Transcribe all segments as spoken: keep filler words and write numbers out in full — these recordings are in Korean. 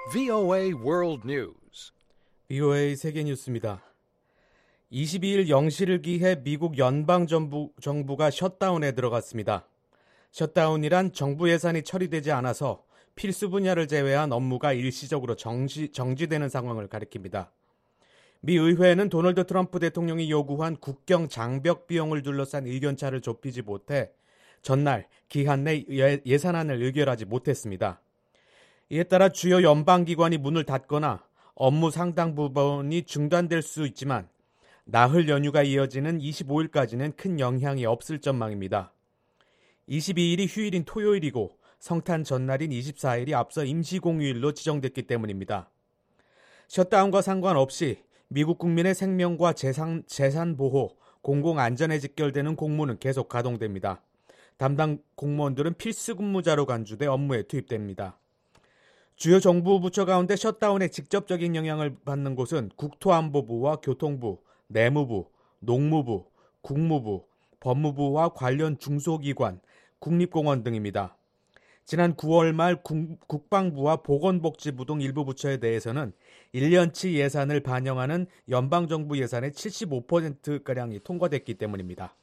브이오에이 World News. 브이오에이 세계 뉴스입니다. 이십이일 영 시를 기해 미국 연방정부, 정부가 셧다운에 들어갔습니다. 셧다운이란 정부 예산이 처리되지 않아서 필수 분야를 제외한 업무가 일시적으로 정지, 정지되는 상황을 가리킵니다. 미 의회는 도널드 트럼프 대통령이 요구한 국경 장벽 비용을 둘러싼 의견차를 좁히지 못해 전날 기한 내 예, 예산안을 의결하지 못했습니다. 이에 따라 주요 연방기관이 문을 닫거나 업무 상당 부분이 중단될 수 있지만 나흘 연휴가 이어지는 이십오일까지는 큰 영향이 없을 전망입니다. 이십이일이 휴일인 토요일이고 성탄 전날인 이십사일이 앞서 임시공휴일로 지정됐기 때문입니다. 셧다운과 상관없이 미국 국민의 생명과 재산, 재산 보호, 공공안전에 직결되는 공무는 계속 가동됩니다. 담당 공무원들은 필수 근무자로 간주돼 업무에 투입됩니다. 주요 정부 부처 가운데 셧다운에 직접적인 영향을 받는 곳은 국토안보부와 교통부, 내무부, 농무부, 국무부, 법무부와 관련 중소기관, 국립공원 등입니다. 지난 구월 말 국, 국방부와 보건복지부 등 일부 부처에 대해서는 일 년치 예산을 반영하는 연방정부 예산의 칠십오 퍼센트가량이 통과됐기 때문입니다.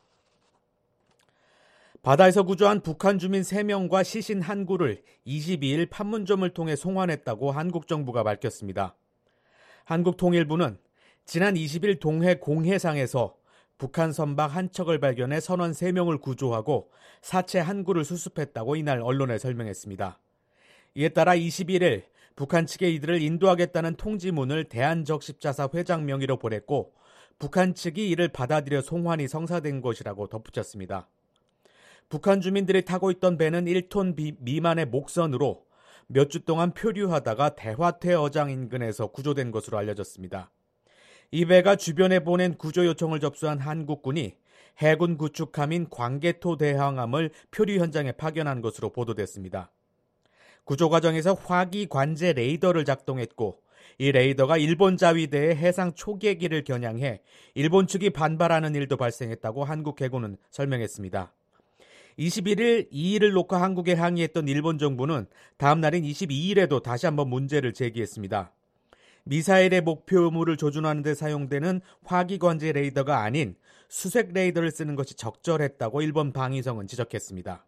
바다에서 구조한 북한 주민 세 명과 시신 한 구를 이십이일 판문점을 통해 송환했다고 한국 정부가 밝혔습니다. 한국통일부는 지난 이십일 동해 공해상에서 북한 선박 한 척을 발견해 선원 세 명을 구조하고 사체 한 구를 수습했다고 이날 언론에 설명했습니다. 이에 따라 이십일일 북한 측에 이들을 인도하겠다는 통지문을 대한적십자사 회장 명의로 보냈고 북한 측이 이를 받아들여 송환이 성사된 것이라고 덧붙였습니다. 북한 주민들이 타고 있던 배는 일 톤 미만의 목선으로 몇 주 동안 표류하다가 대화퇴 어장 인근에서 구조된 것으로 알려졌습니다. 이 배가 주변에 보낸 구조 요청을 접수한 한국군이 해군 구축함인 광개토 대항함을 표류 현장에 파견한 것으로 보도됐습니다. 구조 과정에서 화기 관제 레이더를 작동했고 이 레이더가 일본 자위대의 해상 초계기를 겨냥해 일본 측이 반발하는 일도 발생했다고 한국 해군은 설명했습니다. 이십일일 이 일을 놓고 한국에 항의했던 일본 정부는 다음 날인 이십이일에도 다시 한번 문제를 제기했습니다. 미사일의 목표물을 조준하는 데 사용되는 화기관제 레이더가 아닌 수색 레이더를 쓰는 것이 적절했다고 일본 방위성은 지적했습니다.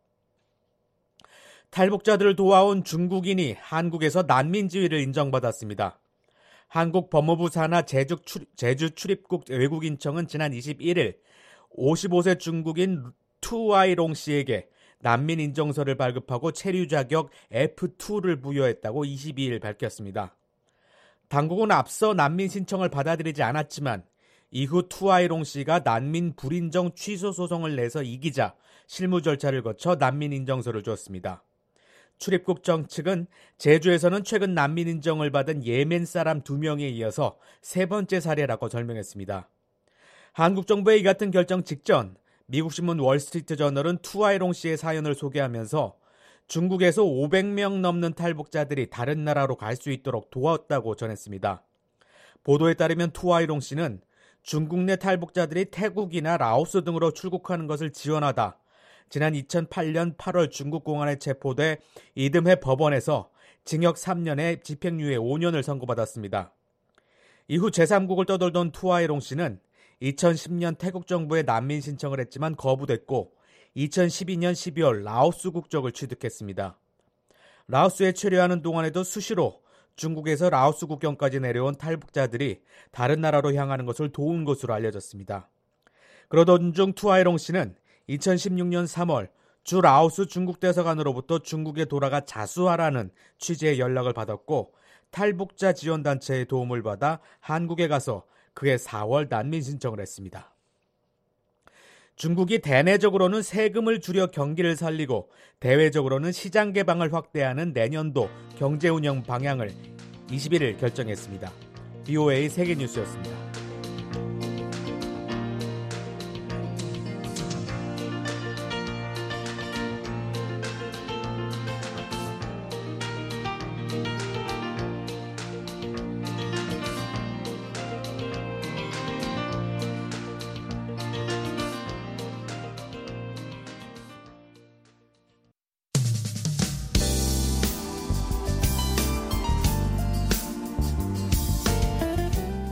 탈북자들을 도와온 중국인이 한국에서 난민 지위를 인정받았습니다. 한국 법무부 산하 제주, 출입, 제주 출입국 외국인청은 지난 이십일일 오십오세 중국인 투아이롱 씨에게 난민 인정서를 발급하고 체류 자격 에프 투를 부여했다고 이십이일 밝혔습니다. 당국은 앞서 난민 신청을 받아들이지 않았지만 이후 투아이롱 씨가 난민 불인정 취소 소송을 내서 이기자 실무 절차를 거쳐 난민 인정서를 줬습니다. 출입국청 측은 제주에서는 최근 난민 인정을 받은 예멘 사람 두 명에 이어서 세 번째 사례라고 설명했습니다. 한국 정부의 이 같은 결정 직전 미국 신문 월스트리트 저널은 투아이롱 씨의 사연을 소개하면서 중국에서 오백 명 넘는 탈북자들이 다른 나라로 갈 수 있도록 도왔다고 전했습니다. 보도에 따르면 투아이롱 씨는 중국 내 탈북자들이 태국이나 라오스 등으로 출국하는 것을 지원하다 지난 이천팔년 팔월 중국 공안에 체포돼 이듬해 법원에서 징역 삼 년에 집행유예 오 년을 선고받았습니다. 이후 제삼국을 떠돌던 투아이롱 씨는 이천십년 태국 정부에 난민 신청을 했지만 거부됐고 이천십이년 십이월 라오스 국적을 취득했습니다. 라오스에 체류하는 동안에도 수시로 중국에서 라오스 국경까지 내려온 탈북자들이 다른 나라로 향하는 것을 도운 것으로 알려졌습니다. 그러던 중 투아이롱 씨는 이천십육년 삼월 주 라오스 중국 대사관으로부터 중국에 돌아가 자수하라는 취지의 연락을 받았고 탈북자 지원단체의 도움을 받아 한국에 가서 그해 사월 난민 신청을 했습니다. 중국이 대내적으로는 세금을 줄여 경기를 살리고 대외적으로는 시장 개방을 확대하는 내년도 경제운영 방향을 이십일일 결정했습니다. 브이오에이 세계뉴스였습니다.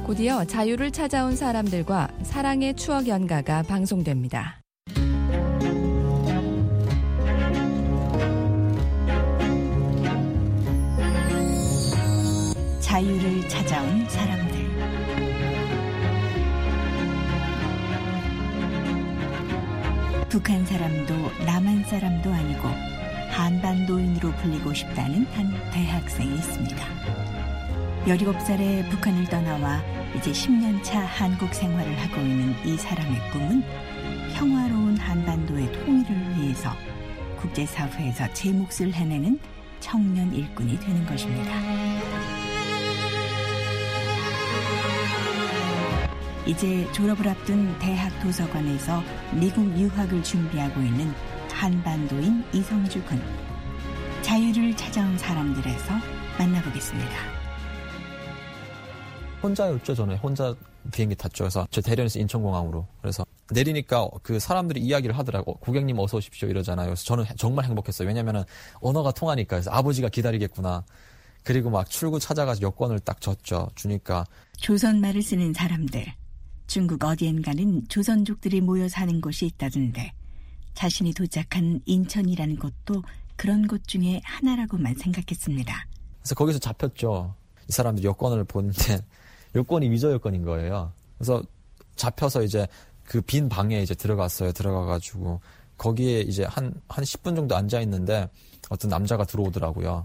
곧이어 자유를 찾아온 사람들과 사랑의 추억 연가가 방송됩니다. 자유를 찾아온 사람들. 북한 사람도 남한 사람도 아니고 한반도인으로 불리고 싶다는 한 대학생이 있습니다. 열일곱 살에 북한을 떠나와 이제 십 년 차 한국 생활을 하고 있는 이 사람의 꿈은 평화로운 한반도의 통일을 위해서 국제사회에서 제 몫을 해내는 청년 일꾼이 되는 것입니다. 이제 졸업을 앞둔 대학 도서관에서 미국 유학을 준비하고 있는 한반도인 이성주 군. 자유를 찾아온 사람들에서 만나보겠습니다. 혼자였죠. 저는 혼자 비행기 탔죠. 그래서 저 대련에서 인천공항으로. 그래서 내리니까 그 사람들이 이야기를 하더라고. 고객님 어서 오십시오 이러잖아요. 그래서 저는 정말 행복했어요. 왜냐면은 언어가 통하니까. 그래서 아버지가 기다리겠구나. 그리고 막 출구 찾아가서 여권을 딱 줬죠. 주니까. 조선말을 쓰는 사람들. 중국 어디엔가는 조선족들이 모여 사는 곳이 있다던데 자신이 도착한 인천이라는 곳도 그런 곳 중에 하나라고만 생각했습니다. 그래서 거기서 잡혔죠. 이 사람들이 여권을 보는데 여권이 위조 여권인 거예요. 그래서 잡혀서 이제 그 빈 방에 이제 들어갔어요. 들어가가지고 거기에 이제 한, 한 십 분 정도 앉아 있는데 어떤 남자가 들어오더라고요.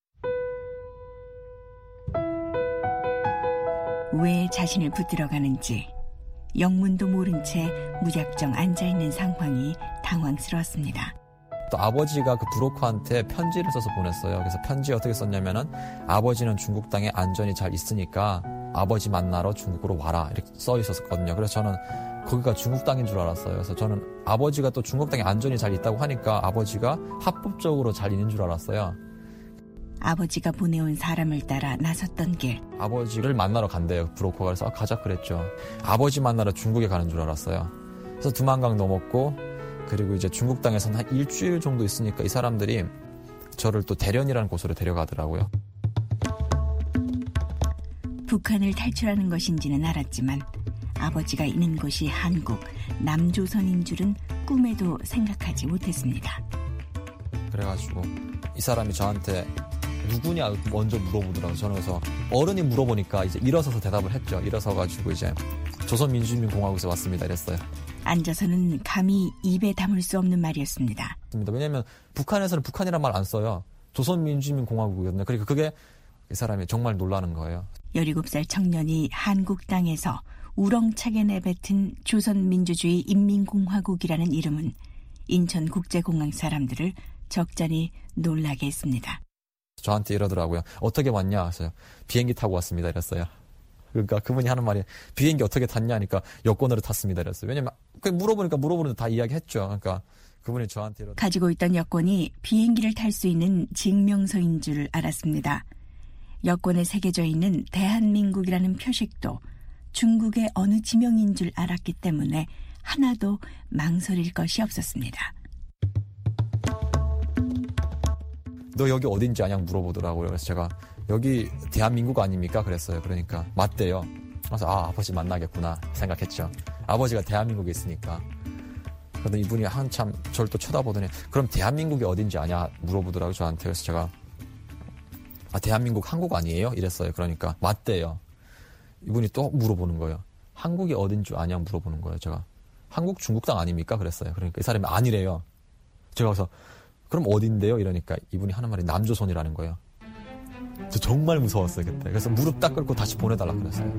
왜 자신을 붙들어 가는지 영문도 모른 채 무작정 앉아있는 상황이 당황스러웠습니다. 또 아버지가 그 브로커한테 편지를 써서 보냈어요. 그래서 편지 어떻게 썼냐면은 아버지는 중국 땅에 안전이 잘 있으니까 아버지 만나러 중국으로 와라 이렇게 써 있었거든요. 그래서 저는 거기가 중국 땅인 줄 알았어요. 그래서 저는 아버지가 또 중국 땅에 안전이 잘 있다고 하니까 아버지가 합법적으로 잘 있는 줄 알았어요. 아버지가 보내온 사람을 따라 나섰던 길. 아버지를 만나러 간대요. 브로커가. 그래서 아, 가자 그랬죠. 아버지 만나러 중국에 가는 줄 알았어요. 그래서 두만강 넘었고 그리고 이제 중국 땅에서는 한 일주일 정도 있으니까 이 사람들이 저를 또 대련이라는 곳으로 데려가더라고요. 북한을 탈출하는 것인지는 알았지만 아버지가 있는 곳이 한국, 남조선인 줄은 꿈에도 생각하지 못했습니다. 그래가지고 이 사람이 저한테 누구냐 먼저 물어보더라고요. 저는 그래서 어른이 물어보니까 이제 일어서서 대답을 했죠. 일어서가지고 이제 조선민주주의공화국에서 왔습니다 이랬어요. 앉아서는 감히 입에 담을 수 없는 말이었습니다. 왜냐하면 북한에서는 북한이란 말 안 써요. 조선민주주의공화국이거든요. 그러니까 그게 이 사람이 정말 놀라는 거예요. 열일곱 살 청년이 한국 땅에서 우렁차게 내뱉은 조선민주주의 인민공화국이라는 이름은 인천국제공항 사람들을 적잖이 놀라게 했습니다. 저한테 이러더라고요. 어떻게 왔냐? 그래서 비행기 타고 왔습니다. 이랬어요. 그러니까 그분이 하는 말이 비행기 어떻게 탔냐 하니까 여권으로 탔습니다. 이랬어요. 왜냐면 물어보니까 물어보는데 다 이야기했죠. 그러니까 그분이 저한테 이러더라고요. 가지고 있던 여권이 비행기를 탈 수 있는 증명서인 줄 알았습니다. 여권에 새겨져 있는 대한민국이라는 표식도 중국의 어느 지명인 줄 알았기 때문에 하나도 망설일 것이 없었습니다. 너 여기 어딘지 아냐 물어보더라고요. 그래서 제가 여기 대한민국 아닙니까? 그랬어요. 그러니까 맞대요. 그래서 아 아버지 만나겠구나 생각했죠. 아버지가 대한민국에 있으니까. 그러더니 이분이 한참 저를 또 쳐다보더니 그럼 대한민국이 어딘지 아냐 물어보더라고요. 저한테. 그래서 제가 아 대한민국 한국 아니에요? 이랬어요. 그러니까 맞대요. 이분이 또 물어보는 거예요. 한국이 어딘 줄 아냐 물어보는 거예요. 제가 한국 중국 땅 아닙니까? 그랬어요. 그러니까 이 사람이 아니래요. 제가 그래서 그럼 어딘데요? 이러니까 이분이 하는 말이 남조선이라는 거예요. 저 정말 무서웠어요 그때. 그래서 무릎 딱 꿇고 다시 보내달라 그랬어요.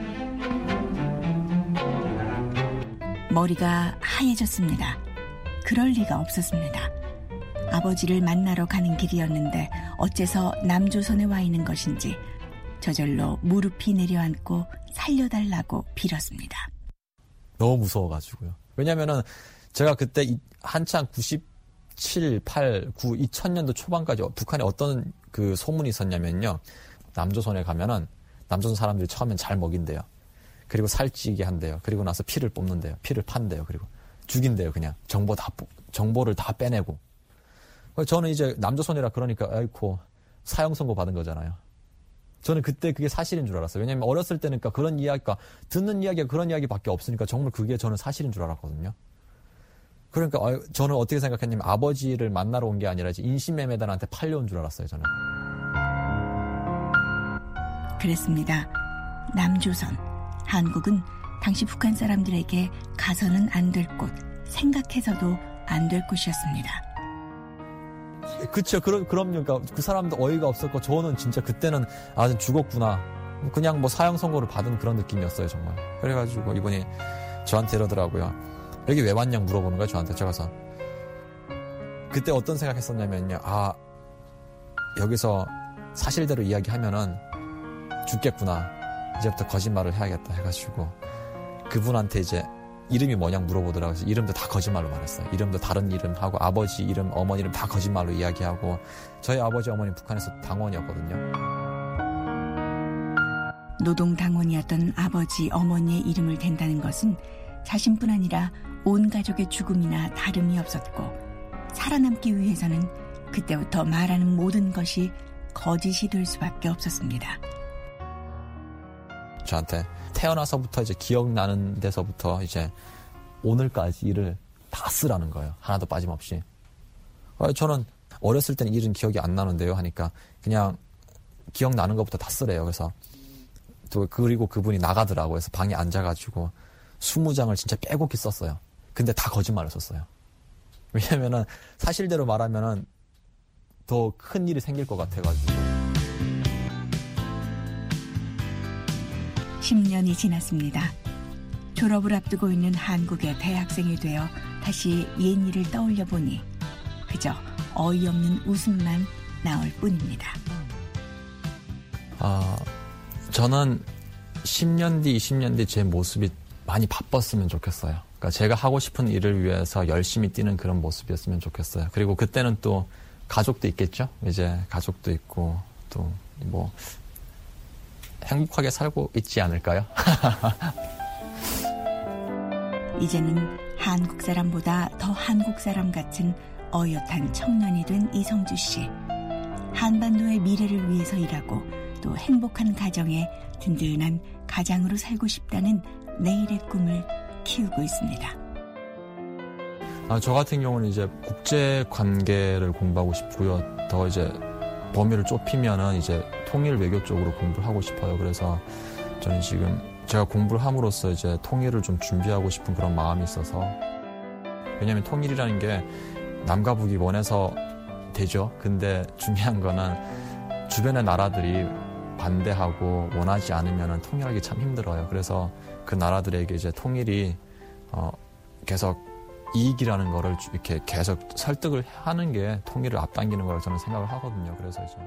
머리가 하얘졌습니다. 그럴 리가 없었습니다. 아버지를 만나러 가는 길이었는데 어째서 남조선에 와 있는 것인지 저절로 무릎이 내려앉고 살려달라고 빌었습니다. 너무 무서워가지고요. 왜냐면은 제가 그때 한창 구십칠, 팔, 구, 이천 년도 초반까지 북한에 어떤 그 소문이 있었냐면요. 남조선에 가면은 남조선 사람들이 처음엔 잘 먹인대요. 그리고 살찌게 한대요. 그리고 나서 피를 뽑는대요. 피를 판대요. 그리고 죽인대요. 그냥 정보 다 정보를 다 빼내고. 저는 이제 남조선이라 그러니까 아이고 사형 선고 받은 거잖아요. 저는 그때 그게 사실인 줄 알았어요. 왜냐하면 어렸을 때는 그런 이야기가 듣는 이야기가 그런 이야기밖에 없으니까 정말 그게 저는 사실인 줄 알았거든요. 그러니까 저는 어떻게 생각했냐면 아버지를 만나러 온 게 아니라 인신매매단한테 팔려온 줄 알았어요. 저는. 그랬습니다. 남조선, 한국은 당시 북한 사람들에게 가서는 안 될 곳, 생각해서도 안 될 곳이었습니다. 그쵸. 그럼, 그럼요. 그러니까 그 사람도 어이가 없었고, 저는 진짜 그때는, 아, 죽었구나. 그냥 뭐 사형 선고를 받은 그런 느낌이었어요, 정말. 그래가지고 이분이 저한테 이러더라고요. 여기 왜 왔냐 물어보는 거예요, 저한테. 제가 가서. 그때 어떤 생각 했었냐면요. 아, 여기서 사실대로 이야기하면은 죽겠구나. 이제부터 거짓말을 해야겠다 해가지고 그분한테 이제 이름이 뭐냐 물어보더라고요. 그래서 이름도 다 거짓말로 말했어요. 이름도 다른 이름하고 아버지 이름, 어머니 이름 다 거짓말로 이야기하고 저희 아버지, 어머니 북한에서 당원이었거든요. 노동당원이었던 아버지, 어머니의 이름을 댄다는 것은 자신뿐 아니라 온 가족의 죽음이나 다름이 없었고 살아남기 위해서는 그때부터 말하는 모든 것이 거짓이 될 수밖에 없었습니다. 저한테 태어나서부터 이제 기억나는 데서부터 이제 오늘까지 일을 다 쓰라는 거예요. 하나도 빠짐없이. 저는 어렸을 때는 일은 기억이 안 나는데요 하니까 그냥 기억나는 것부터 다 쓰래요. 그래서 또 그리고 그분이 나가더라고요. 그래서 방에 앉아가지고 스무 장을 진짜 빼곡히 썼어요. 근데 다 거짓말을 썼어요. 왜냐면은 사실대로 말하면은 더 큰 일이 생길 것 같아가지고. 십 년이 지났습니다. 졸업을 앞두고 있는 한국의 대학생이 되어 다시 옛일을 떠올려 보니 그저 어이없는 웃음만 나올 뿐입니다. 아, 저는 십 년 뒤, 이십 년 뒤 제 모습이 많이 바빴으면 좋겠어요. 그러니까 제가 하고 싶은 일을 위해서 열심히 뛰는 그런 모습이었으면 좋겠어요. 그리고 그때는 또 가족도 있겠죠? 이제 가족도 있고 또 뭐 행복하게 살고 있지 않을까요? 이제는 한국 사람보다 더 한국 사람 같은 어엿한 청년이 된 이성주 씨. 한반도의 미래를 위해서 일하고 또 행복한 가정에 든든한 가장으로 살고 싶다는 내일의 꿈을 키우고 있습니다. 아, 저 같은 경우는 이제 국제 관계를 공부하고 싶고요. 더 이제 범위를 좁히면은 이제 통일 외교 쪽으로 공부를 하고 싶어요. 그래서 저는 지금 제가 공부를 함으로써 이제 통일을 좀 준비하고 싶은 그런 마음이 있어서. 왜냐하면 통일이라는 게 남과 북이 원해서 되죠. 근데 중요한 거는 주변의 나라들이 반대하고 원하지 않으면 통일하기 참 힘들어요. 그래서 그 나라들에게 이제 통일이 어 계속 이익이라는 거를 이렇게 계속 설득을 하는 게 통일을 앞당기는 거라고 저는 생각을 하거든요. 그래서 이제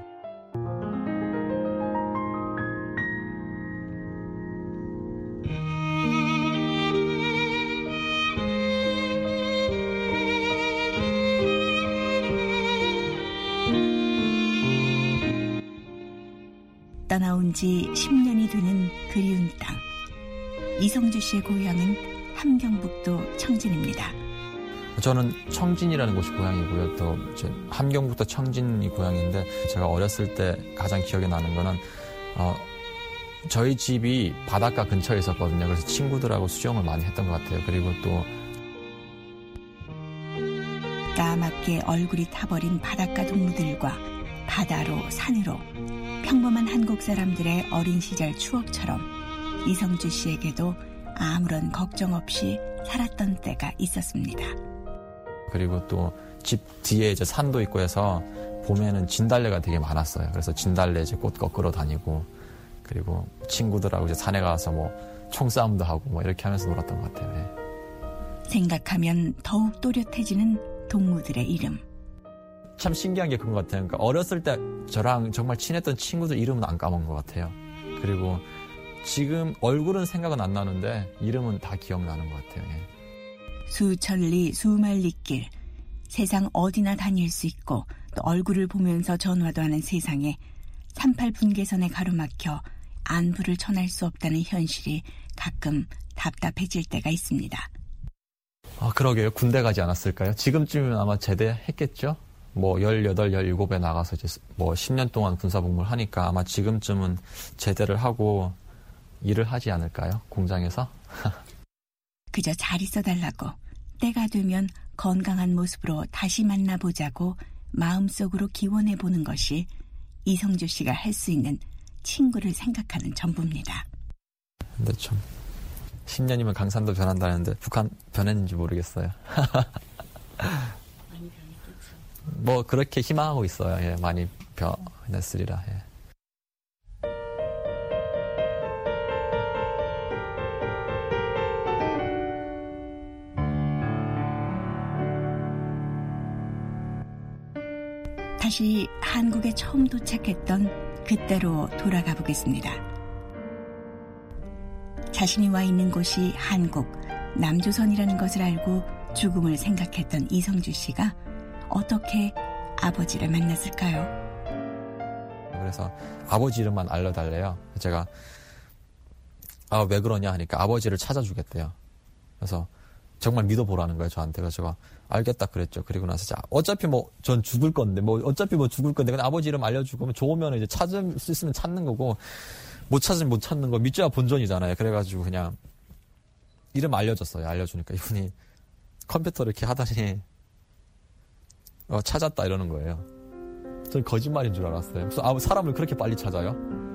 떠나온 지 십 년이 되는 그리운 땅. 이성주 씨의 고향은 함경북도 청진입니다. 저는 청진이라는 곳이 고향이고요. 또 이제 함경북도 청진이 고향인데 제가 어렸을 때 가장 기억에 나는 거는 어, 저희 집이 바닷가 근처에 있었거든요. 그래서 친구들하고 수영을 많이 했던 것 같아요. 그리고 또 까맣게 얼굴이 타버린 바닷가 동무들과 바다로 산으로 평범한 한국 사람들의 어린 시절 추억처럼 이성주 씨에게도 아무런 걱정 없이 살았던 때가 있었습니다. 그리고 또 집 뒤에 이제 산도 있고 해서 봄에는 진달래가 되게 많았어요. 그래서 진달래 이제 꽃 꺾으러 다니고 그리고 친구들하고 이제 산에 가서 뭐 총싸움도 하고 뭐 이렇게 하면서 놀았던 것 같아요. 네. 생각하면 더욱 또렷해지는 동무들의 이름. 참 신기한 게 그런 것 같아요. 그러니까 어렸을 때 저랑 정말 친했던 친구들 이름은 안 까먹은 것 같아요. 그리고 지금 얼굴은 생각은 안 나는데 이름은 다 기억나는 것 같아요. 예. 수천리 수만리길, 세상 어디나 다닐 수 있고 또 얼굴을 보면서 전화도 하는 세상에 삼십팔 분계선에 가로막혀 안부를 전할 수 없다는 현실이 가끔 답답해질 때가 있습니다. 아, 그러게요. 군대 가지 않았을까요? 지금쯤이면 아마 제대했겠죠? 뭐 열여덟, 열일곱에 나가서 이제 뭐 십 년 동안 군사복무를 하니까 아마 지금쯤은 제대를 하고 일을 하지 않을까요? 공장에서? 그저 잘 있어달라고 때가 되면 건강한 모습으로 다시 만나보자고 마음속으로 기원해보는 것이 이성주 씨가 할 수 있는 친구를 생각하는 전부입니다. 근데 참 십 년이면 강산도 변한다는데 북한 변했는지 모르겠어요. 많이 변했겠죠. 뭐 그렇게 희망하고 있어요. 예, 많이 변했으리라. 예. 다시 한국에 처음 도착했던 그때로 돌아가 보겠습니다. 자신이 와 있는 곳이 한국, 남조선이라는 것을 알고 죽음을 생각했던 이성주 씨가 어떻게 아버지를 만났을까요? 그래서 아버지 이름만 알려달래요. 제가 아, 왜 그러냐 하니까 아버지를 찾아주겠대요. 그래서 정말 믿어보라는 거예요, 저한테. 그래서 제가 알겠다 그랬죠. 그리고 나서 어차피 뭐 전 죽을 건데 뭐 어차피 뭐 죽을 건데 그냥 아버지 이름 알려주고 좋으면 이제 찾을 수 있으면 찾는 거고 못 찾으면 못 찾는 거 믿져야 본전이잖아요. 그래가지고 그냥 이름 알려줬어요. 알려주니까 이분이 컴퓨터를 이렇게 하다니 어, 찾았다 이러는 거예요. 전 거짓말인 줄 알았어요. 무슨 아, 사람을 그렇게 빨리 찾아요?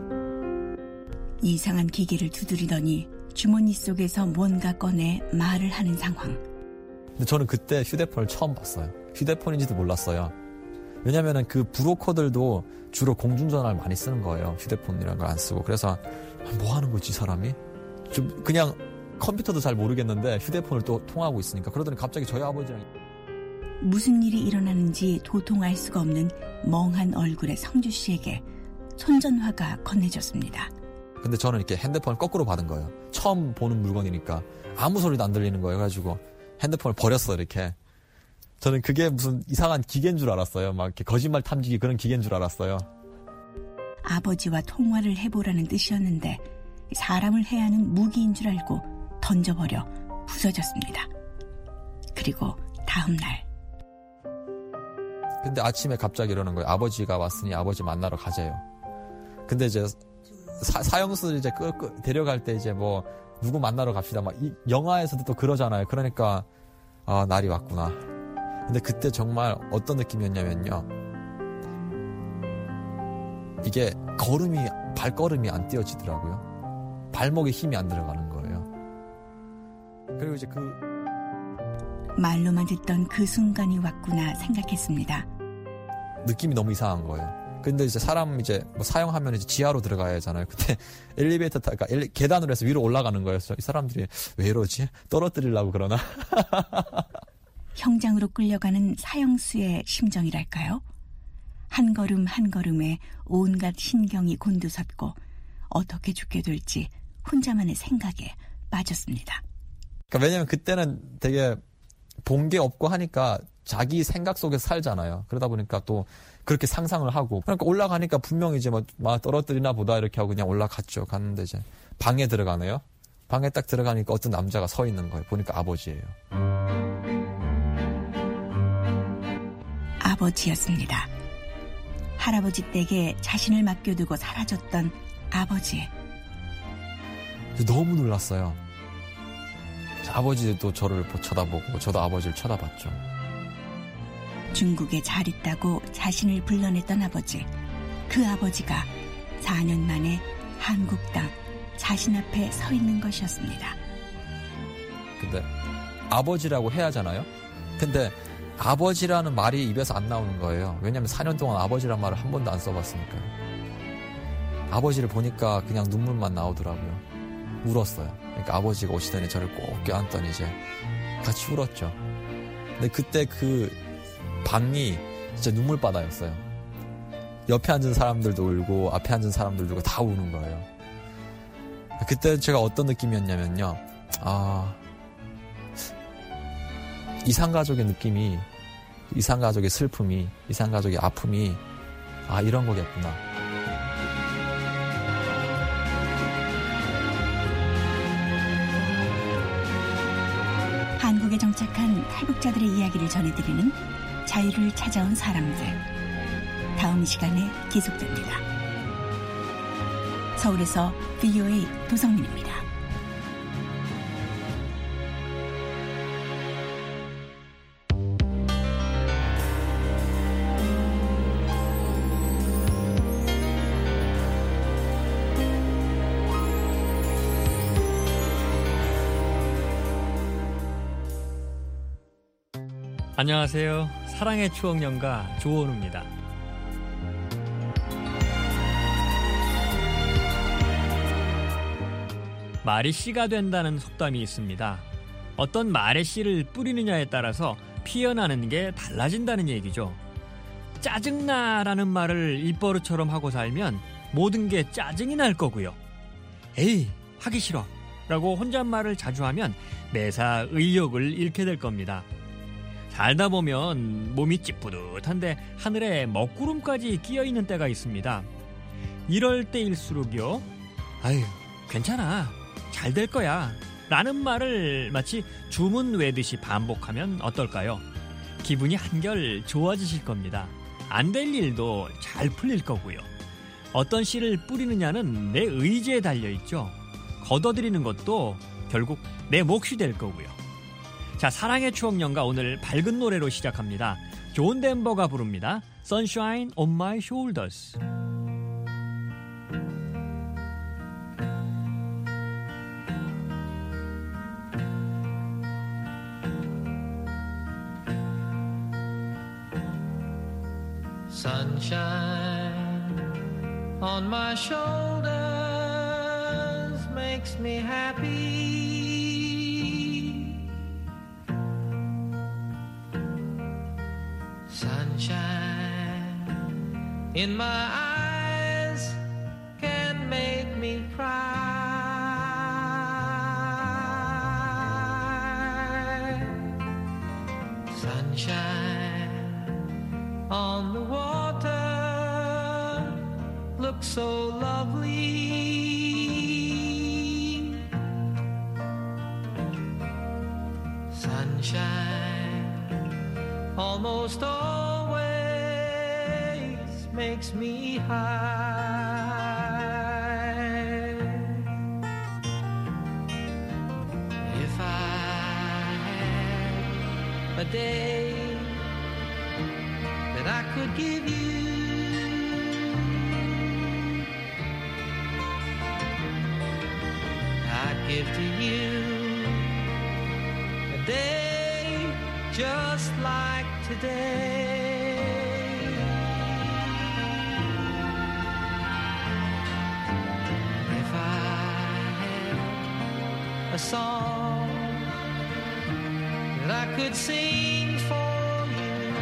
이상한 기계를 두드리더니 주머니 속에서 뭔가 꺼내 말을 하는 상황. 근데 저는 그때 휴대폰을 처음 봤어요. 휴대폰인지도 몰랐어요. 왜냐면은 그 브로커들도 주로 공중전화를 많이 쓰는 거예요. 휴대폰이라는 걸 안 쓰고. 그래서 뭐 하는 거지, 이 사람이? 좀 그냥 컴퓨터도 잘 모르겠는데 휴대폰을 또 통화하고 있으니까. 그러더니 갑자기 저희 아버지랑 무슨 일이 일어나는지 도통할 수가 없는 멍한 얼굴의 성주 씨에게 손전화가 건네졌습니다. 근데 저는 이렇게 핸드폰을 거꾸로 받은 거예요. 처음 보는 물건이니까 아무 소리도 안 들리는 거예요. 그래가지고 핸드폰을 버렸어, 이렇게. 저는 그게 무슨 이상한 기계인 줄 알았어요. 막 이렇게 거짓말 탐지기 그런 기계인 줄 알았어요. 아버지와 통화를 해보라는 뜻이었는데 사람을 해야 하는 무기인 줄 알고 던져버려 부서졌습니다. 그리고 다음 날. 근데 아침에 갑자기 이러는 거예요. 아버지가 왔으니 아버지 만나러 가재요. 근데 이제 사, 사형수 이제 끌, 끌, 데려갈 때 이제 뭐 누구 만나러 갑시다. 막 이, 영화에서도 또 그러잖아요. 그러니까 아, 날이 왔구나. 근데 그때 정말 어떤 느낌이었냐면요. 이게 걸음이 발걸음이 안 띄어지더라고요. 발목에 힘이 안 들어가는 거예요. 그리고 이제 그 말로만 듣던 그 순간이 왔구나 생각했습니다. 느낌이 너무 이상한 거예요. 근데 이제 사람 이제 뭐 사용하면 이제 지하로 들어가야 하잖아요. 그때 엘리베이터 타, 그러니까 엘리, 계단으로 해서 위로 올라가는 거였어요. 이 사람들이 왜 이러지? 떨어뜨리려고 그러나? 형장으로 끌려가는 사형수의 심정이랄까요? 한 걸음 한 걸음에 온갖 신경이 곤두섰고 어떻게 죽게 될지 혼자만의 생각에 빠졌습니다. 그러니까 왜냐면 그때는 되게 본 게 없고 하니까 자기 생각 속에서 살잖아요. 그러다 보니까 또 그렇게 상상을 하고 그러니까 올라가니까 분명히 이제 뭐, 뭐 떨어뜨리나 보다 이렇게 하고 그냥 올라갔죠. 갔는데 이제 방에 들어가네요. 방에 딱 들어가니까 어떤 남자가 서 있는 거예요. 보니까 아버지예요. 아버지였습니다. 할아버지 댁에 자신을 맡겨두고 사라졌던 아버지. 너무 놀랐어요. 아버지도 저를 쳐다보고 저도 아버지를 쳐다봤죠. 중국에 잘 있다고 자신을 불러냈던 아버지. 그 아버지가 사 년 만에 한국 땅 자신 앞에 서 있는 것이었습니다. 근데 아버지라고 해야 하잖아요. 근데 아버지라는 말이 입에서 안 나오는 거예요. 왜냐하면 사 년 동안 아버지란 말을 한 번도 안 써봤으니까요. 아버지를 보니까 그냥 눈물만 나오더라고요. 울었어요. 그러니까 아버지가 오시더니 저를 꼭 껴안더니 이제 같이 울었죠. 근데 그때 그 방이 진짜 눈물바다였어요. 옆에 앉은 사람들도 울고 앞에 앉은 사람들도 울고 다 우는 거예요. 그때 제가 어떤 느낌이었냐면요. 아, 이산가족의 느낌이, 이산가족의 슬픔이, 이산가족의 아픔이 아, 이런 거겠구나. 한국에 정착한 탈북자들의 이야기를 전해드리는 자유를 찾아온 사람들. 다음 시간에 계속됩니다. 서울에서 브이오에이 도성민입니다. 안녕하세요. 사랑의 추억연가 조원우입니다. 말이 씨가 된다는 속담이 있습니다. 어떤 말의 씨를 뿌리느냐에 따라서 피어나는 게 달라진다는 얘기죠. 짜증나라는 말을 입버릇처럼 하고 살면 모든 게 짜증이 날 거고요. 에이, 하기 싫어 라고 혼잣말을 자주 하면 매사 의욕을 잃게 될 겁니다. 살다 보면 몸이 찌뿌듯한데 하늘에 먹구름까지 끼어있는 때가 있습니다. 이럴 때일수록요, 아유, 괜찮아, 잘 될 거야 라는 말을 마치 주문 외듯이 반복하면 어떨까요? 기분이 한결 좋아지실 겁니다. 안 될 일도 잘 풀릴 거고요. 어떤 씨를 뿌리느냐는 내 의지에 달려있죠. 걷어들이는 것도 결국 내 몫이 될 거고요. 자, 사랑의 추억연가 오늘 밝은 노래로 시작합니다. 존 덴버가 부릅니다. Sunshine on my shoulders. Sunshine on my shoulders makes me happy. Sunshine in my eyes can make me cry. Sunshine on the water looks so lovely. Sunshine almost always makes me high. If I had a day that I could give you, I'd give to you a day just like today. If I had a song that I could sing for you,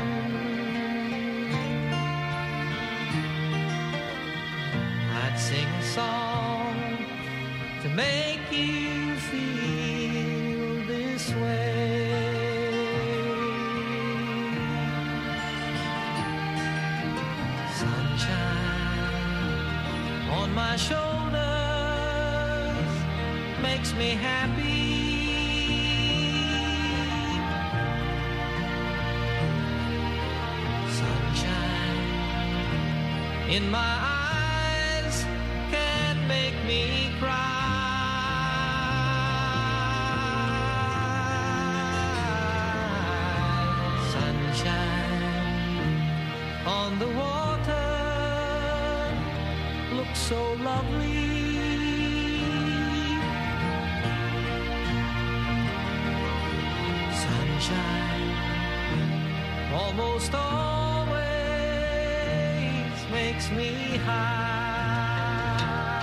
I'd sing a song to make you feel this way. Sunshine on my shoulders makes me happy. Sunshine in my eyes can make me cry. Sunshine on the water looks so lovely. Sunshine almost always makes me high.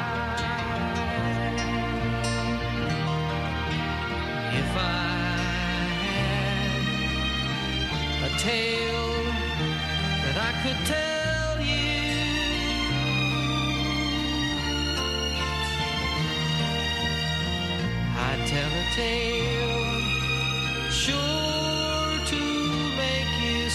If I had a tale that I could tell you, I'd tell a tale sure to make you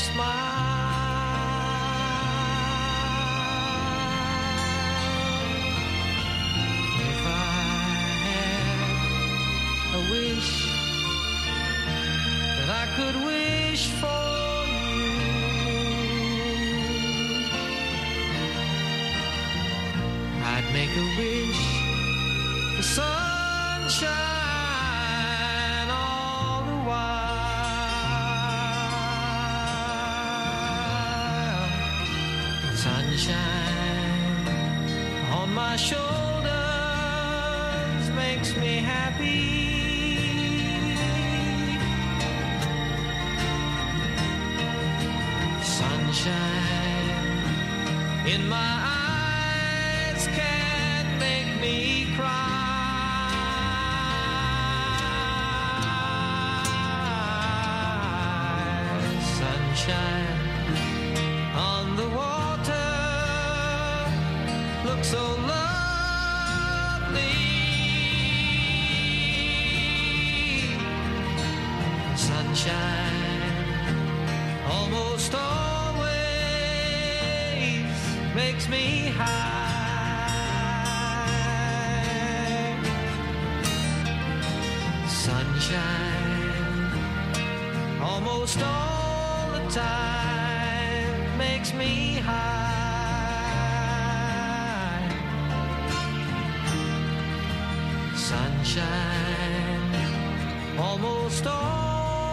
smile. If I had a wish that I could wish for you, I'd make a wish for sunshine all the while. Sunshine on my shoulders makes me happy. Sunshine in my eyes can make me cry. Sunshine on the water looks so lovely. Sunshine almost always makes me high. Sunshine almost all the time makes me high. Sunshine almost always.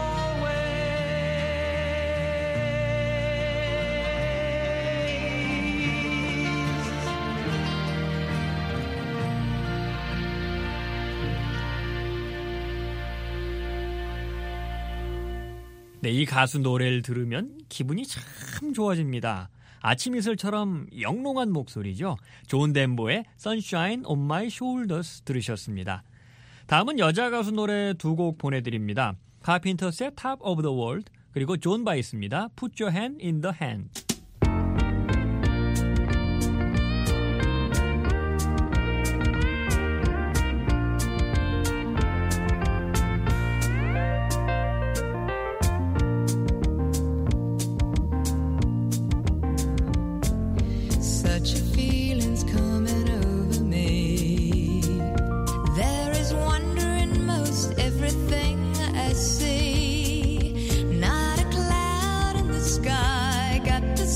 네, 이 가수 노래를 들으면 기분이 참 좋아집니다. 아침 이슬처럼 영롱한 목소리죠. 존 덴버의 Sunshine on My Shoulders 들으셨습니다. 다음은 여자 가수 노래 두 곡 보내드립니다. 카펜터스의 Top of the World 그리고 존 바이스입니다. Put Your Hand in the Hand. Such a feeling's coming over me. There is wonder in most everything I see. Not a cloud in the sky, got to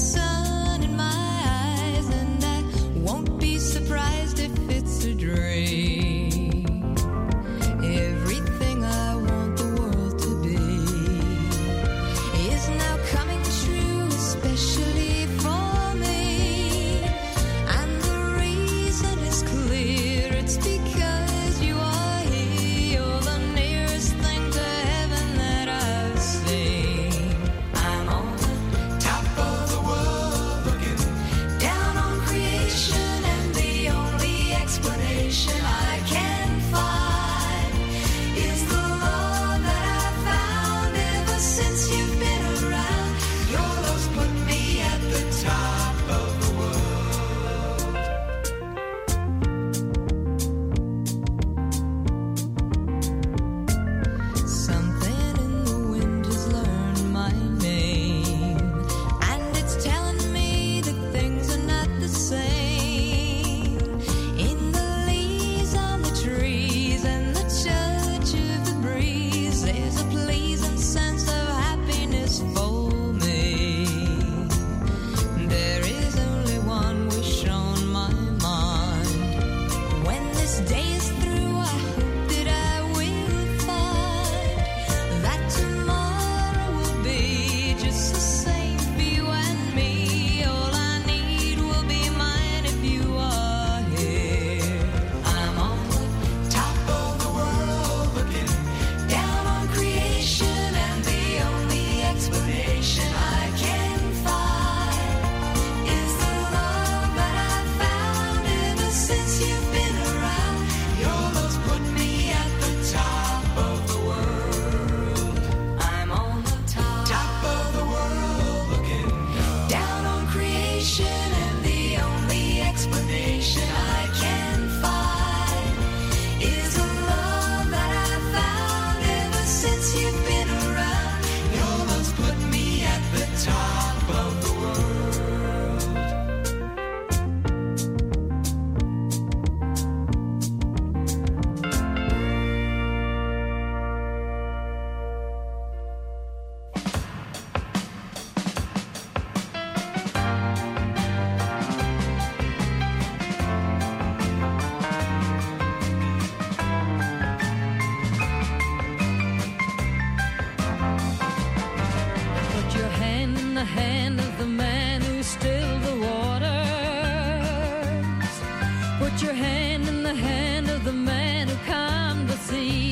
Put your hand in the hand of the man who calmed the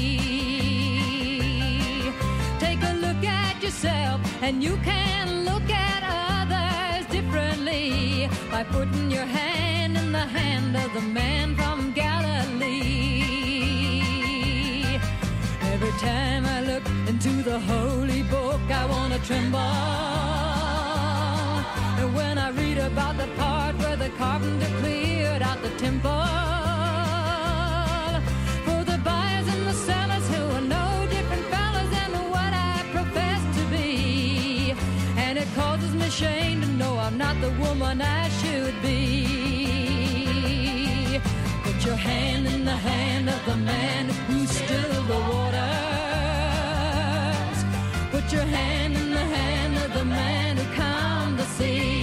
sea. Take a look at yourself and you can look at others differently by putting your hand in the hand of the man from Galilee. Every time I look into the holy book, I want to tremble. And when I read about the part where the carpenter cleared out the temple, for the buyers and the sellers who are no different fellas than what I profess to be, and it causes me shame to know I'm not the woman I should be. Put your hand in the hand of the man who stilled the waters. Put your hand in the hand of the man who calmed the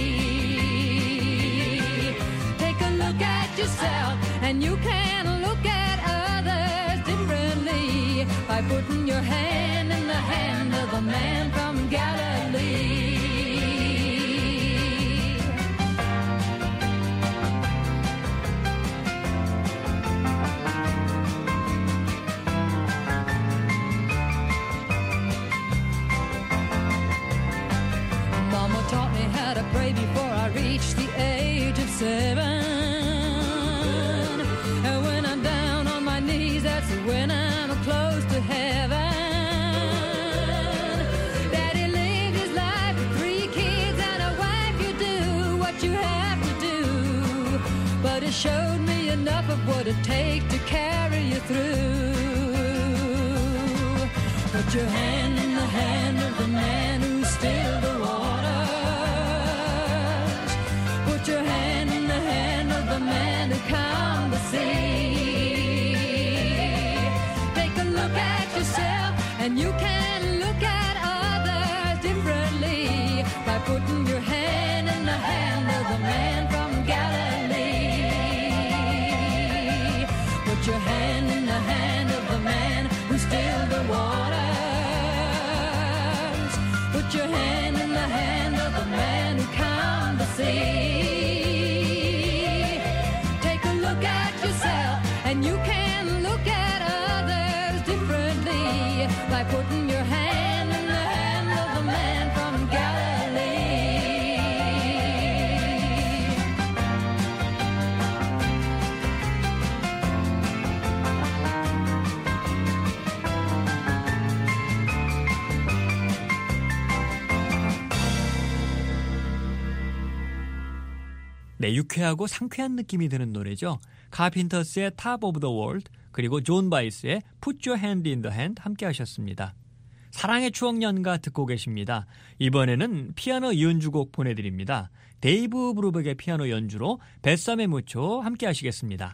sea. Take a look at yourself and you can look at others differently by putting your hand in the hand of the man from Galilee. Mama taught me how to pray before I reached the age of seven. And when I'm down on my knees, that's when I'm close to heaven. Daddy lived his life with three kids and a wife. You do what you have to do, but it showed me enough of what it takes to carry you through. Put your hand in the hand of the man who stilled the waters. Put your hand in the hand of the man who calmed the sea. Take a look at yourself and you can look at others differently by putting your hand in the hand of the man from Galilee. Put your hand in the hand of the man who stilled the waters. Put your hand in the hand of the man who calmed the sea. Take a look at yourself and you can look at others differently by putting your hand in the hand of the man from Galilee. 네, 유쾌하고 상쾌한 느낌이 드는 노래죠. 카펜터스의 Top of the World, 그리고 존 바이스의 Put Your Hand in the Hand 함께 하셨습니다. 사랑의 추억 연가 듣고 계십니다. 이번에는 피아노 연주곡 보내드립니다. 데이브 브루백의 피아노 연주로 뱃삼의 무초 함께 하시겠습니다.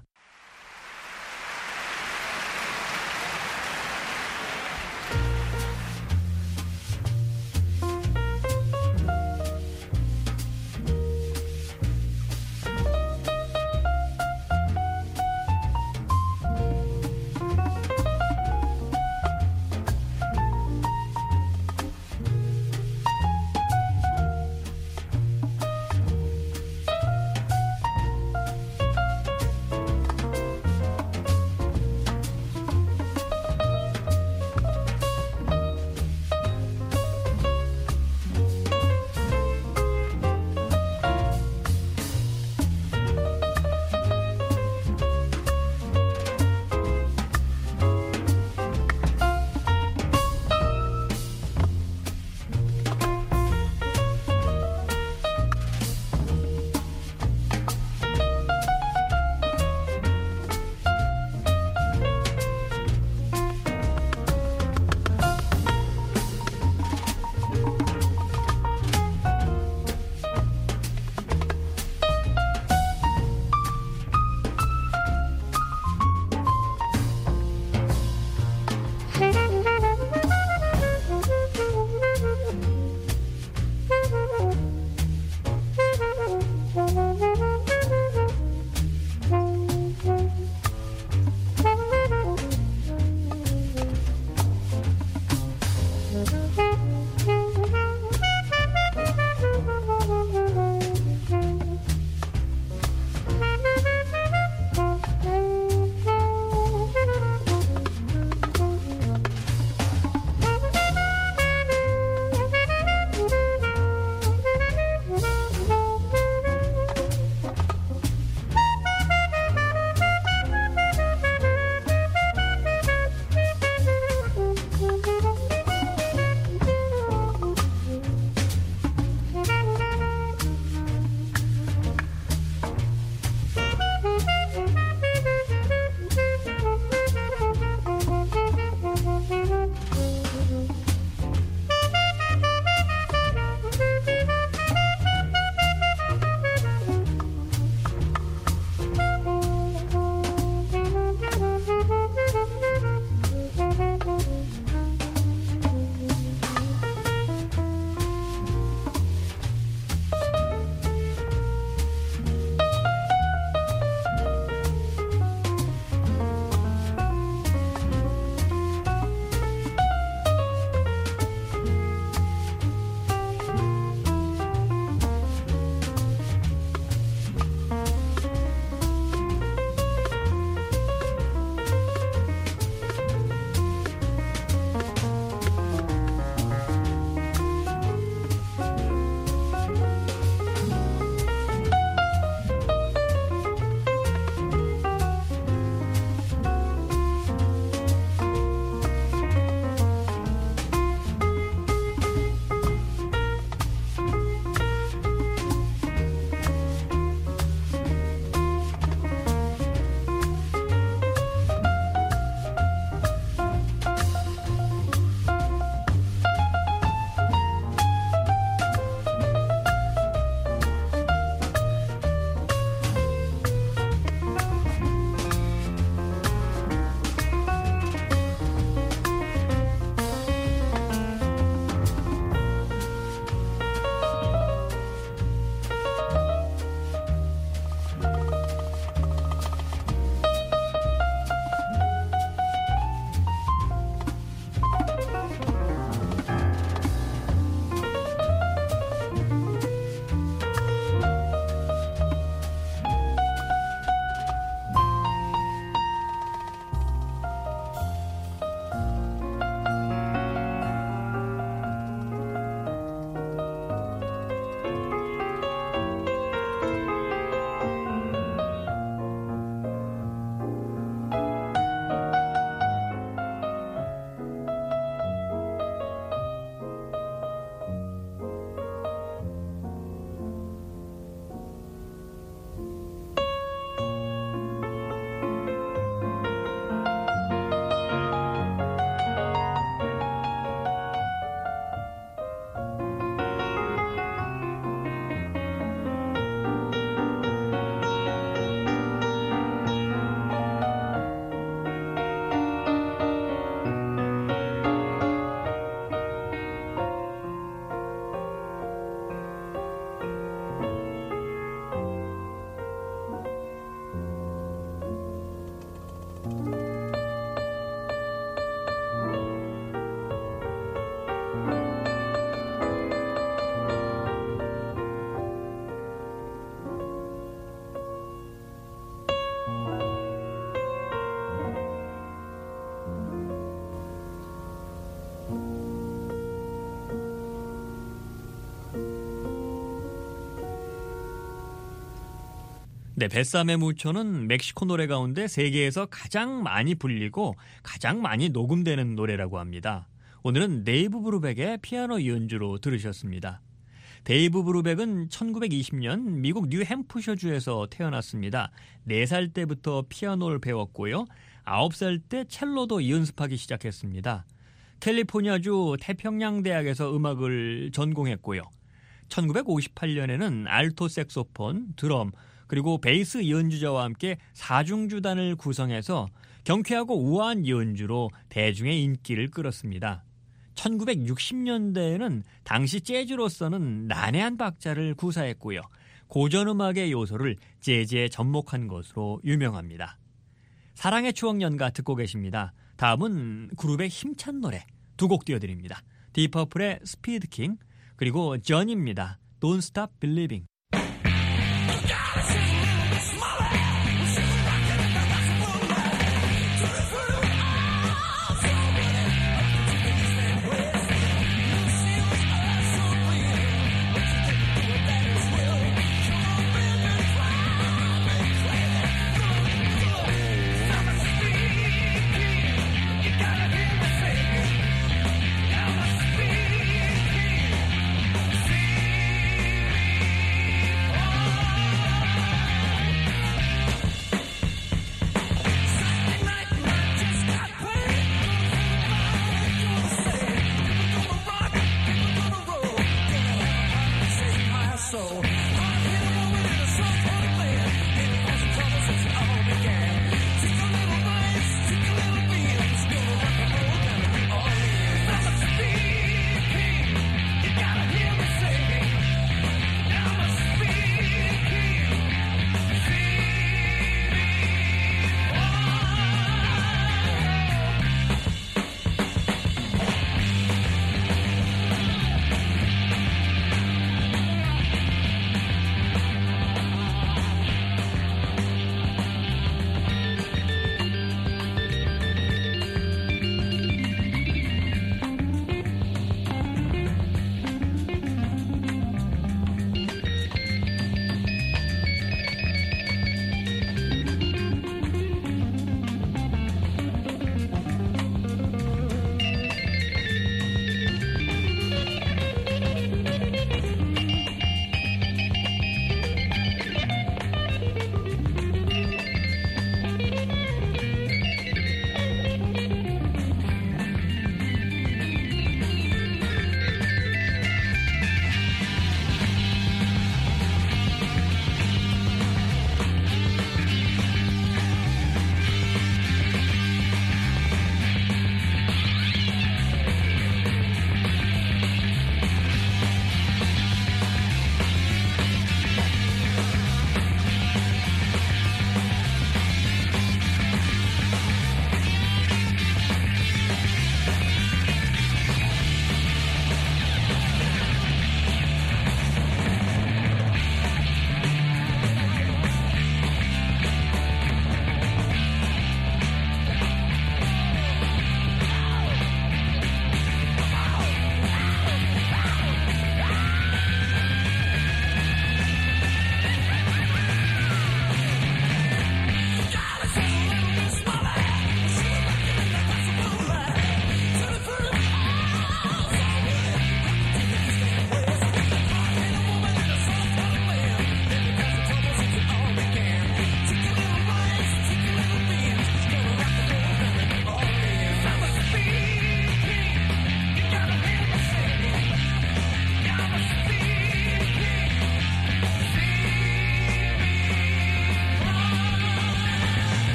네, 뱃삼의 무초는 멕시코 노래 가운데 세계에서 가장 많이 불리고 가장 많이 녹음되는 노래라고 합니다. 오늘은 데이브 브루백의 피아노 연주로 들으셨습니다. 데이브 브루백은 천구백이십 년 미국 뉴햄프셔주에서 태어났습니다. 네 살 때부터 피아노를 배웠고요. 아홉 살 때 첼로도 연습하기 시작했습니다. 캘리포니아주 태평양대학에서 음악을 전공했고요. 천구백오십팔 년에는 알토 색소폰, 드럼, 그리고 베이스 연주자와 함께 사중주단을 구성해서 경쾌하고 우아한 연주로 대중의 인기를 끌었습니다. 천구백육십 년대에는 당시 재즈로서는 난해한 박자를 구사했고요. 고전음악의 요소를 재즈에 접목한 것으로 유명합니다. 사랑의 추억 연가 듣고 계십니다. 다음은 그룹의 힘찬 노래 두 곡 띄워드립니다. 디퍼플의 스피드킹, 그리고 전입니다. Don't Stop Believing.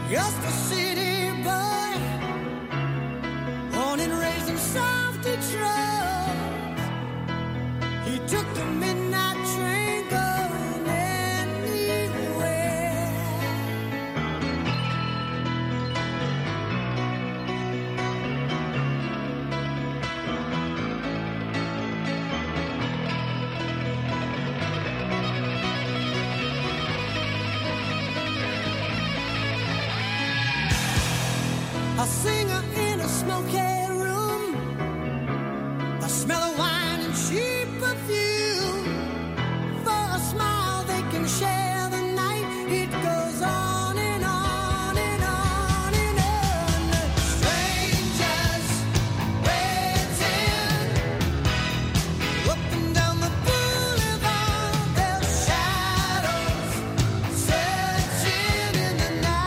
just a city boy, born and raised in South Detroit. He took the midnight train going anywhere. A singer in a smoky room, the smell of wine and cheap perfume. For a smile they can share the night. It goes on and on and on and on. Strangers waiting up and down the boulevard, their shadows searching in the night.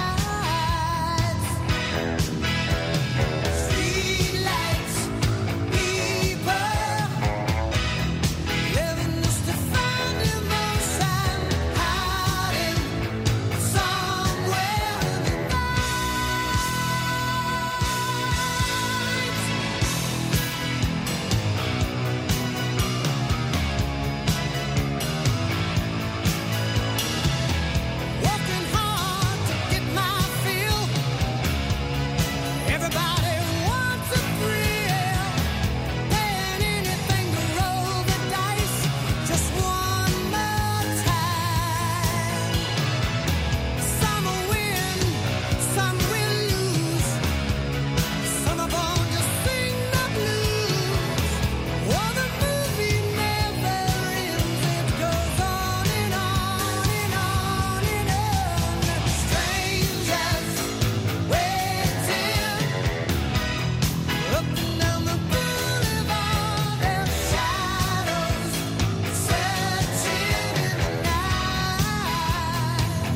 Streetlights, people living just to find emotion, hiding somewhere in the working hard to get my fill. Everybody wants a thrill, paying anything to roll the dice just one more time. Some will win, some will lose. Some are born to sing the blues. Oh, the movie never ends. It goes on and on and on and on. Strangers waiting up and down the boulevard, their shadows searching in the night.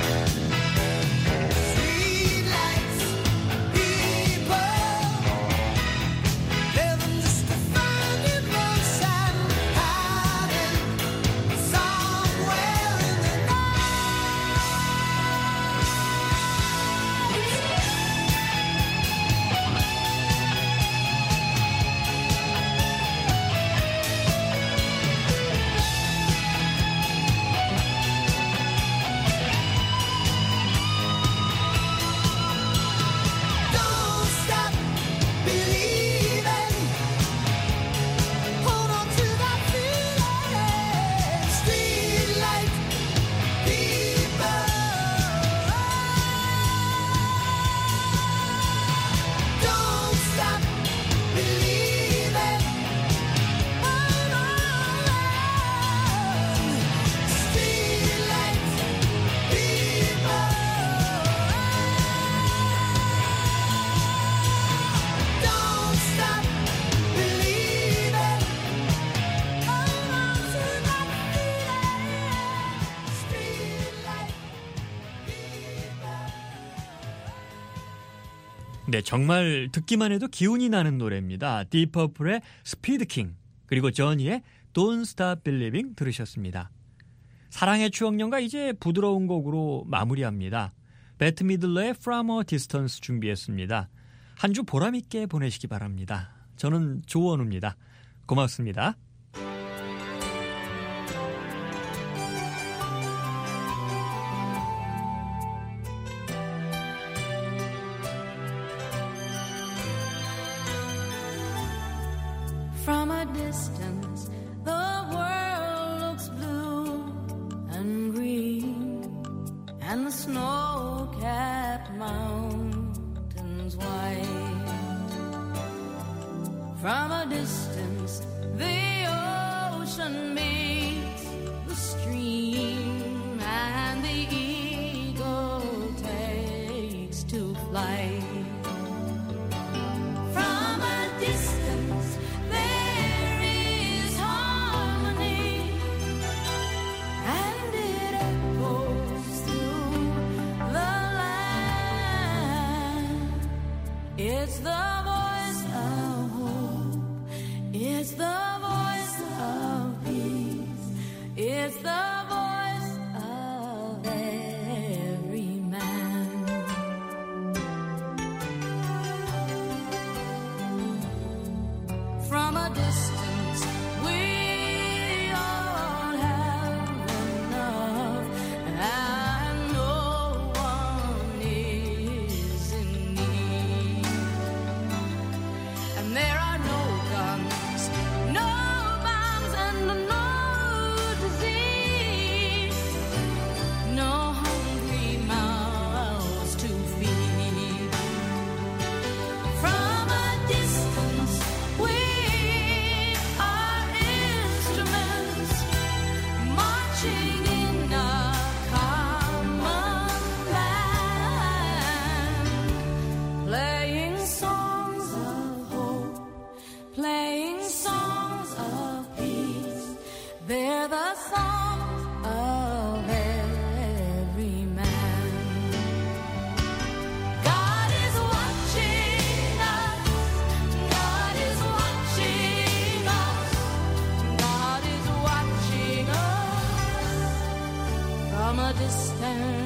Streetlights, people living just to find emotion, hiding somewhere in the Don't stop believing. Hold on to that feeling. Streetlight people. Don't stop believing. Hold on. Streetlight people. Don't stop believing. Hold on to that feeling. Streetlight people. 네, 정말 듣기만 해도 기운이 나는 노래입니다. 디퍼플의 스피드 킹, 그리고 저니의 Don't Stop Believing 들으셨습니다. 사랑의 추억연가 이제 부드러운 곡으로 마무리합니다. 배트 미들러의 From a Distance 준비했습니다. 한 주 보람있게 보내시기 바랍니다. 저는 조원우입니다. 고맙습니다. From a distance, the world looks blue and green, and the snow-capped mountains white. From a distance, the ocean meets the stream, and the eagle takes to flight. From a distance, there is harmony, and it echoes through the land. It's the voice of hope, it's the voice of peace, it's the voice of every man. From a distance, we all have enough, and no one is in need. And there are no guns, no bombs, and no disease, no hungry mouths to feed. From a distance, we are instruments marching in a common band, playing songs of hope, playing songs of peace. They're the songs of every man. God is watching us. God is watching us. God is watching us from a distance.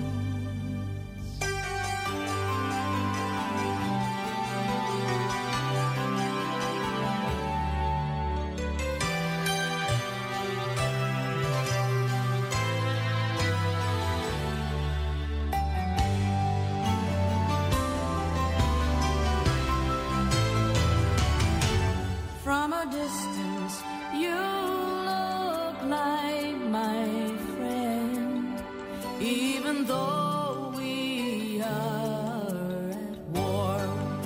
From a distance, you look like my friend, even though we are at war.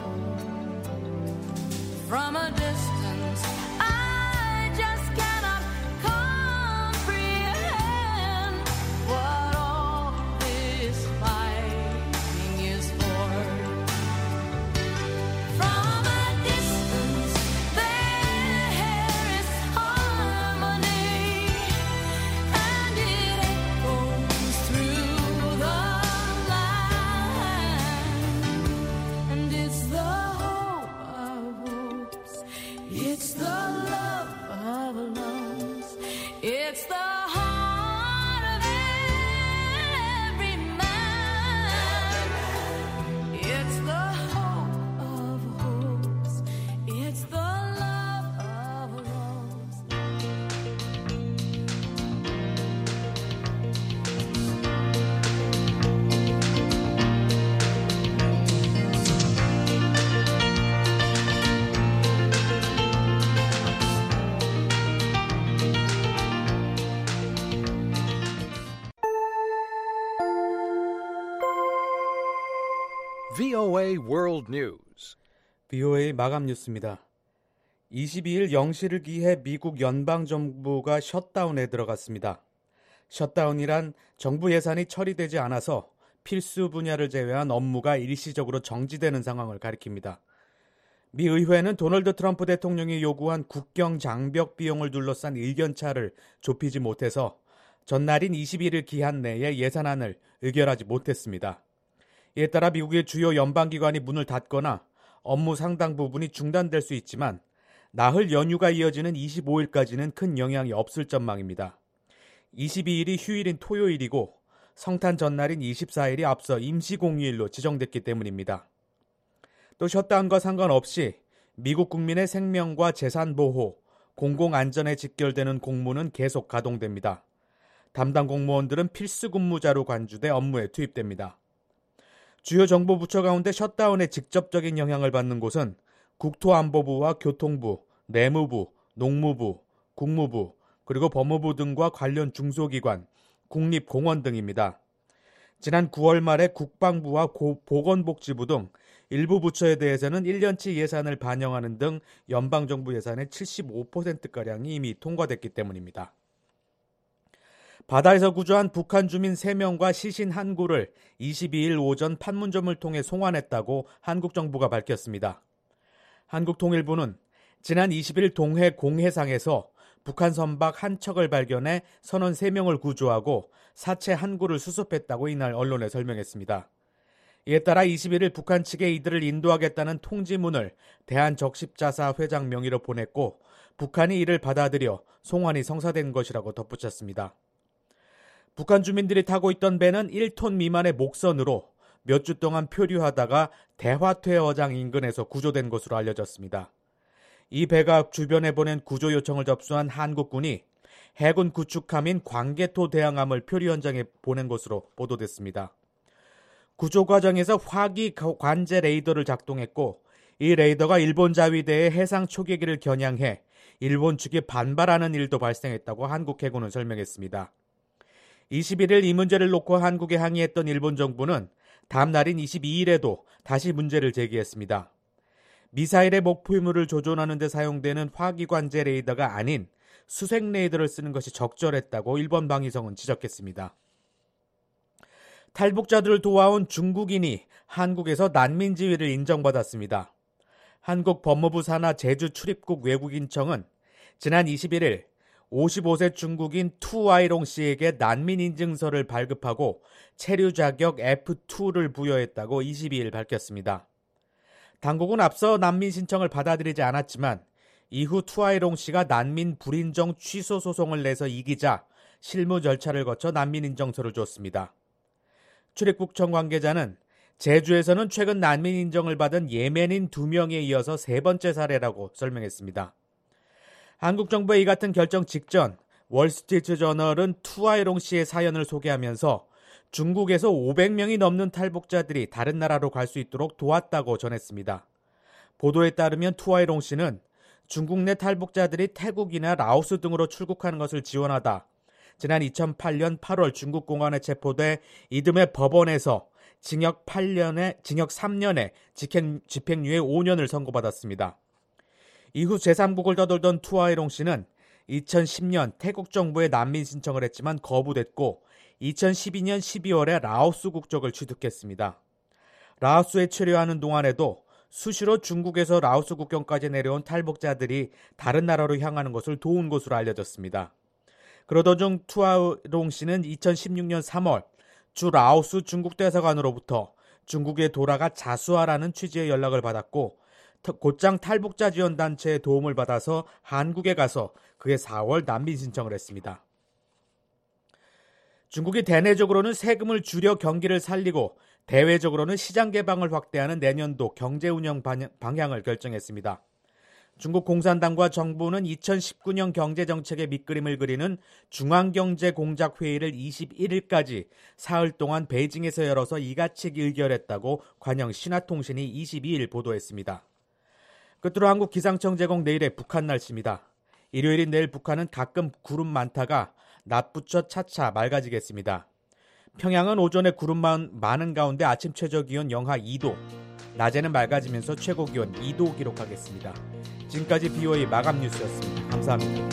From a distance, I just cannot comprehend what all this fighting is for. From a distance, there is harmony, and it echoes through the land. And it's the hope of hopes, it's the love of loves, it's the heart of every man. It's the hope of hopes, it's the love of loves. 브이오에이 World News. 브이오에이 마감 뉴스입니다. 이십이일 영 시를 기해 미국 연방정부가 셧다운에 들어갔습니다. 셧다운이란 정부 예산이 처리되지 않아서 필수 분야를 제외한 업무가 일시적으로 정지되는 상황을 가리킵니다. 미 의회는 도널드 트럼프 대통령이 요구한 국경 장벽 비용을 둘러싼 의견차를 좁히지 못해서 전날인 이십일일 기한 내에 예산안을 의결하지 못했습니다. 이에 따라 미국의 주요 연방기관이 문을 닫거나 업무 상당 부분이 중단될 수 있지만 나흘 연휴가 이어지는 이십오일까지는 큰 영향이 없을 전망입니다. 이십이일이 휴일인 토요일이고 성탄 전날인 이십사일이 앞서 임시공휴일로 지정됐기 때문입니다. 또 셧다운과 상관없이 미국 국민의 생명과 재산 보호, 공공안전에 직결되는 공무는 계속 가동됩니다. 담당 공무원들은 필수 근무자로 관주돼 업무에 투입됩니다. 주요 정부 부처 가운데 셧다운에 직접적인 영향을 받는 곳은 국토안보부와 교통부, 내무부, 농무부, 국무부, 그리고 법무부 등과 관련 중소기관, 국립공원 등입니다. 지난 구월 말에 국방부와 고, 보건복지부 등 일부 부처에 대해서는 일 년치 예산을 반영하는 등 연방정부 예산의 칠십오 퍼센트가량이 이미 통과됐기 때문입니다. 바다에서 구조한 북한 주민 세 명과 시신 한 구를 이십이일 오전 판문점을 통해 송환했다고 한국 정부가 밝혔습니다. 한국통일부는 지난 이십일 동해 공해상에서 북한 선박 한 척을 발견해 선원 세 명을 구조하고 사체 한 구를 수습했다고 이날 언론에 설명했습니다. 이에 따라 이십일일 북한 측에 이들을 인도하겠다는 통지문을 대한적십자사 회장 명의로 보냈고 북한이 이를 받아들여 송환이 성사된 것이라고 덧붙였습니다. 북한 주민들이 타고 있던 배는 일 톤 미만의 목선으로 몇 주 동안 표류하다가 대화퇴어장 인근에서 구조된 것으로 알려졌습니다. 이 배가 주변에 보낸 구조 요청을 접수한 한국군이 해군 구축함인 광개토 대항함을 표류 현장에 보낸 것으로 보도됐습니다. 구조 과정에서 화기 관제 레이더를 작동했고 이 레이더가 일본 자위대의 해상 초계기를 겨냥해 일본 측이 반발하는 일도 발생했다고 한국 해군은 설명했습니다. 이십일 일 이 문제를 놓고 한국에 항의했던 일본 정부는 다음 날인 이십이 일에도 다시 문제를 제기했습니다. 미사일의 목표물을 조종하는 데 사용되는 화기관제 레이더가 아닌 수색 레이더를 쓰는 것이 적절했다고 일본 방위성은 지적했습니다. 탈북자들을 도와온 중국인이 한국에서 난민 지위를 인정받았습니다. 한국 법무부 산하 제주 출입국 외국인청은 지난 이십일 일 오십오 세 중국인 투아이롱 씨에게 난민 인증서를 발급하고 체류 자격 에프 투를 부여했다고 이십이 일 밝혔습니다. 당국은 앞서 난민 신청을 받아들이지 않았지만 이후 투아이롱 씨가 난민 불인정 취소 소송을 내서 이기자 실무 절차를 거쳐 난민 인정서를 줬습니다. 출입국청 관계자는 제주에서는 최근 난민 인정을 받은 예멘인 두 명에 이어서 세 번째 사례라고 설명했습니다. 한국 정부의 이 같은 결정 직전 월스트리트저널은 투아이롱 씨의 사연을 소개하면서 중국에서 오백 명이 넘는 탈북자들이 다른 나라로 갈 수 있도록 도왔다고 전했습니다. 보도에 따르면 투아이롱 씨는 중국 내 탈북자들이 태국이나 라오스 등으로 출국하는 것을 지원하다 지난 이천팔 년 팔월 중국 공안에 체포돼 이듬해 법원에서 징역 팔 년에 징역 삼 년에 집행, 집행유예 오 년을 선고받았습니다. 이후 제삼국을 떠돌던 투아이롱 씨는 이천십 년 태국 정부에 난민 신청을 했지만 거부됐고 이천십이 년 십이 월에 라오스 국적을 취득했습니다. 라오스에 체류하는 동안에도 수시로 중국에서 라오스 국경까지 내려온 탈북자들이 다른 나라로 향하는 것을 도운 것으로 알려졌습니다. 그러던 중 투아이롱 씨는 이천십육 년 삼 월 주 라오스 중국 대사관으로부터 중국에 돌아가 자수하라는 취지의 연락을 받았고 곧장 탈북자 지원 단체의 도움을 받아서 한국에 가서 그해 사 월 난민 신청을 했습니다. 중국이 대내적으로는 세금을 줄여 경기를 살리고 대외적으로는 시장 개방을 확대하는 내년도 경제 운영 방향을 결정했습니다. 중국 공산당과 정부는 이천십구 년 경제정책의 밑그림을 그리는 중앙경제공작회의를 이십일 일까지 사흘 동안 베이징에서 열어서 이같이 의결했다고 관영 신화통신이 이십이 일 보도했습니다. 끝으로 한국 기상청 제공 내일의 북한 날씨입니다. 일요일인 내일 북한은 가끔 구름 많다가 낮부터 차차 맑아지겠습니다. 평양은 오전에 구름 많은 가운데 아침 최저기온 영하 이 도, 낮에는 맑아지면서 최고기온 이 도 기록하겠습니다. 지금까지 비오에이 마감 뉴스였습니다. 감사합니다.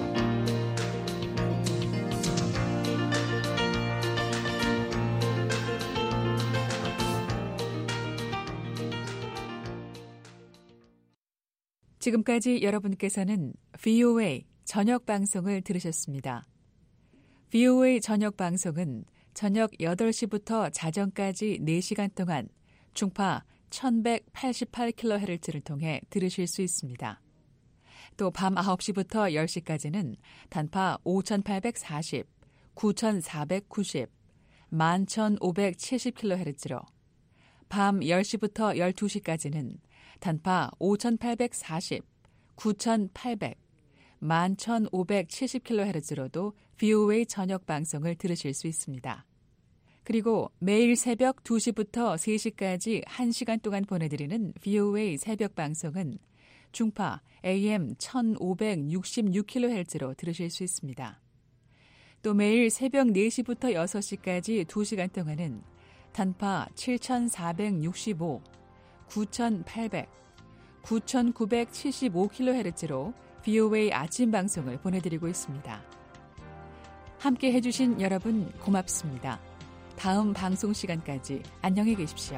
지금까지 여러분께서는 브이오에이 저녁 방송을 들으셨습니다. 브이오에이 저녁 방송은 저녁 여덟 시부터 자정까지 네 시간 동안 중파 천백팔십팔 킬로헤르츠를 통해 들으실 수 있습니다. 또 밤 아홉 시부터 열 시까지는 단파 오천팔백사십, 구천사백구십, 만 천오백칠십 킬로헤르츠로 밤 열 시부터 열두 시까지는 단파 오천팔백사십, 구천팔백, 만 천오백칠십 킬로헤르츠로도 브이오에이 저녁 방송을 들으실 수 있습니다. 그리고 매일 새벽 두 시부터 세 시까지 한 시간 동안 보내드리는 브이오에이 새벽 방송은 중파 에이엠 천오백육십육 킬로헤르츠로 들으실 수 있습니다. 또 매일 새벽 네 시부터 여섯 시까지 두 시간 동안은 단파 칠천사백육십오, 구천팔백, 구천구백칠십오 킬로헤르츠로 브이오에이 아침 방송을 보내드리고 있습니다. 함께 해주신 여러분 고맙습니다. 다음 방송 시간까지 안녕히 계십시오.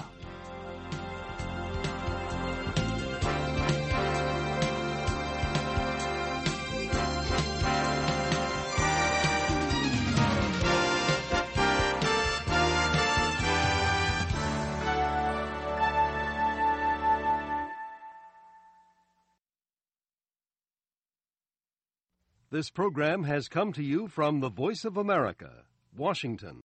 This program has come to you from the Voice of America, Washington.